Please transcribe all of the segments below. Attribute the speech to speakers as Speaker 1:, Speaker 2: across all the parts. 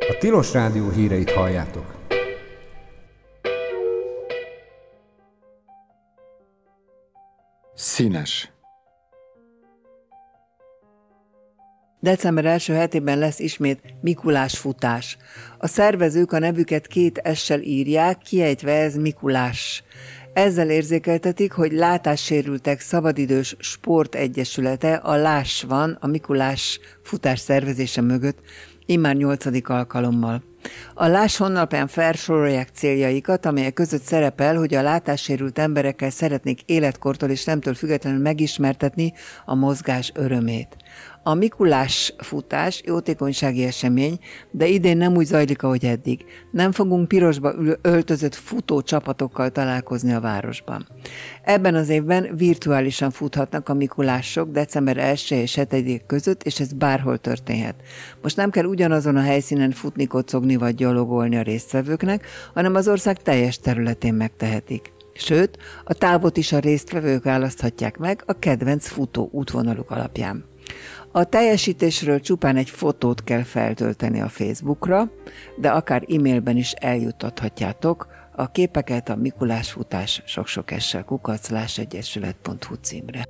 Speaker 1: A Tilos Rádió híreit halljátok.
Speaker 2: Színes.
Speaker 3: December első hetében lesz ismét Mikulás futás. A szervezők a nevüket 2 S-sel írják, kiejtve ez Mikulás. Ezzel érzékeltetik, hogy látássérültek szabadidős sportegyesülete, a Láss van a Mikulás futás szervezése mögött, immár 8. alkalommal. A Láss honlapján felsorolják céljaikat, amelyek között szerepel, hogy a látássérült emberekkel szeretnék életkortól és nemtől függetlenül megismertetni a mozgás örömét. A Mikulás futás jótékonysági esemény, de idén nem úgy zajlik, ahogy eddig. Nem fogunk pirosba öltözött futó csapatokkal találkozni a városban. Ebben az évben virtuálisan futhatnak a mikulások december 1 és 7 között, és ez bárhol történhet. Most nem kell ugyanazon a helyszínen futni, kocogni vagy gyalogolni a résztvevőknek, hanem az ország teljes területén megtehetik. Sőt, a távot is a résztvevők választhatják meg a kedvenc futó útvonaluk alapján. A teljesítésről csupán egy fotót kell feltölteni a Facebookra, de akár e-mailben is eljuttathatjátok a képeket a Mikulás futás sok-sok essel @lássegyesület.hu címre.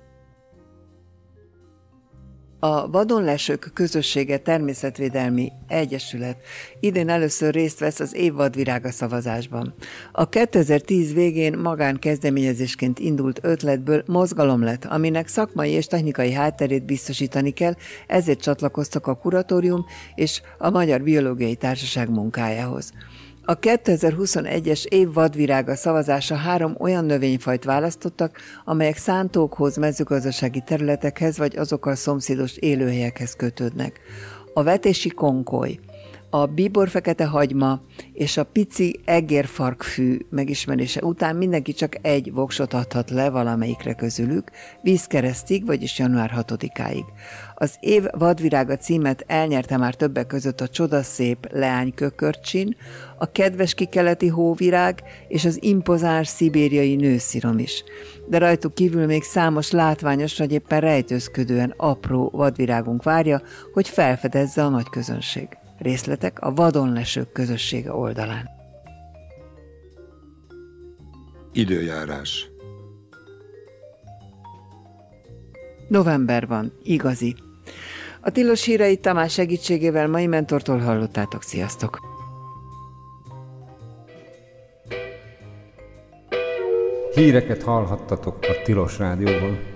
Speaker 3: A Vadonlesők Közössége Természetvédelmi Egyesület idén először részt vesz az év vadvirága szavazásban. A 2010 végén magánkezdeményezésként indult ötletből mozgalom lett, aminek szakmai és technikai hátterét biztosítani kell, ezért csatlakoztak a kuratórium és a Magyar Biológiai Társaság munkájához. A 2021-es év vadvirága szavazása 3 olyan növényfajt választottak, amelyek szántókhoz, mezőgazdasági területekhez vagy azokkal szomszédos élőhelyekhez kötődnek. A vetési konkoly, a bíborfekete hagyma és a pici egérfarkfű megismerése után mindenki csak egy voksot adhat le valamelyikre közülük, vízkeresztig, vagyis január 6-áig. Az év vadvirága címet elnyerte már többek között a csodaszép leánykökörcsin, a kedves kikeleti hóvirág és az impozáns szibériai nőszirom is. De rajtuk kívül még számos látványos, vagy éppen rejtőzködően apró vadvirágunk várja, hogy felfedezze a nagy közönség. Részletek a Vadonlesők Közössége oldalán.
Speaker 2: Időjárás.
Speaker 3: November van, igazi. A Tilos híreit Tamás segítségével mai mentortól hallottátok. Sziasztok!
Speaker 1: Híreket hallhattatok a Tilos Rádióban.